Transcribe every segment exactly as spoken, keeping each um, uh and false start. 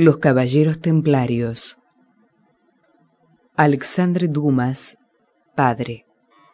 Los Caballeros Templarios. Alexandre Dumas, padre.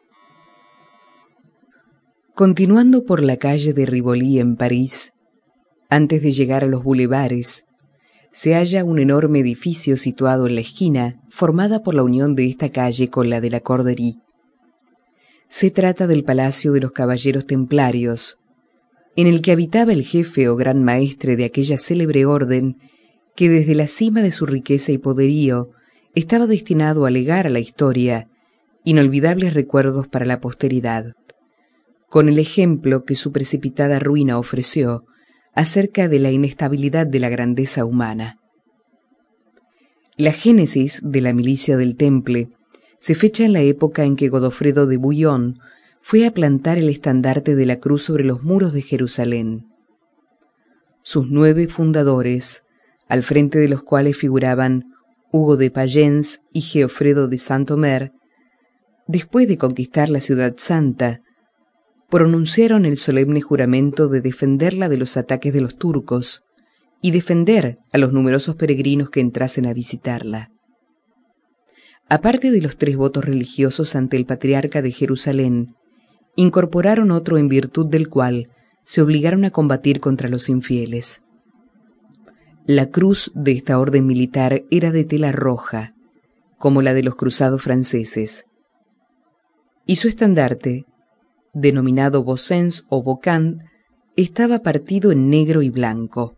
Continuando por la calle de Rivoli en París, antes de llegar a los bulevares, se halla un enorme edificio situado en la esquina, formada por la unión de esta calle con la de la Corderie. Se trata del Palacio de los Caballeros Templarios, en el que habitaba el jefe o gran maestre de aquella célebre orden que desde la cima de su riqueza y poderío estaba destinado a legar a la historia inolvidables recuerdos para la posteridad, con el ejemplo que su precipitada ruina ofreció acerca de la inestabilidad de la grandeza humana. La génesis de la milicia del Temple se fecha en la época en que Godofredo de Bouillon fue a plantar el estandarte de la cruz sobre los muros de Jerusalén. Sus nueve fundadores, al frente de los cuales figuraban Hugo de Payens y Geofredo de Saint-Omer, después de conquistar la ciudad santa, pronunciaron el solemne juramento de defenderla de los ataques de los turcos y defender a los numerosos peregrinos que entrasen a visitarla. Aparte de los tres votos religiosos ante el patriarca de Jerusalén, incorporaron otro en virtud del cual se obligaron a combatir contra los infieles. La cruz de esta orden militar era de tela roja, como la de los cruzados franceses, y su estandarte, denominado Bosens o Bocan, estaba partido en negro y blanco.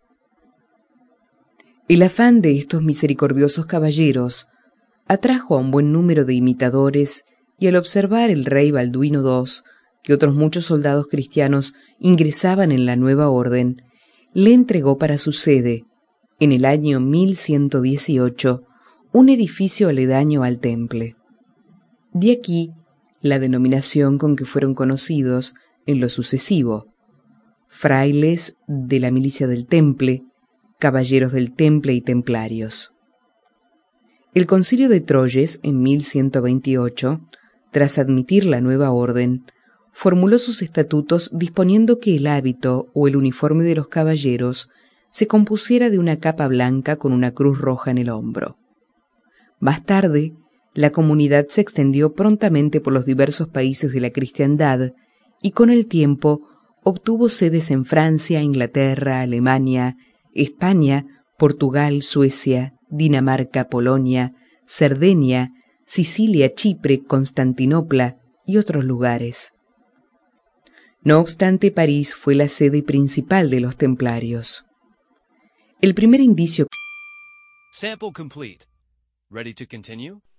El afán de estos misericordiosos caballeros atrajo a un buen número de imitadores, y al observar el rey Balduino segundo que otros muchos soldados cristianos ingresaban en la nueva orden, le entregó para su sede, en el año mil ciento dieciocho, un edificio aledaño al Temple. De aquí la denominación con que fueron conocidos en lo sucesivo: frailes de la milicia del Temple, caballeros del Temple y templarios. El Concilio de Troyes, en mil ciento veintiocho, tras admitir la nueva orden, formuló sus estatutos disponiendo que el hábito o el uniforme de los caballeros se compusiera de una capa blanca con una cruz roja en el hombro. Más tarde, la comunidad se extendió prontamente por los diversos países de la cristiandad y con el tiempo obtuvo sedes en Francia, Inglaterra, Alemania, España, Portugal, Suecia, Dinamarca, Polonia, Cerdeña, Sicilia, Chipre, Constantinopla y otros lugares. No obstante, París fue la sede principal de los templarios. El primer indicio. Sample complete. Ready to continue?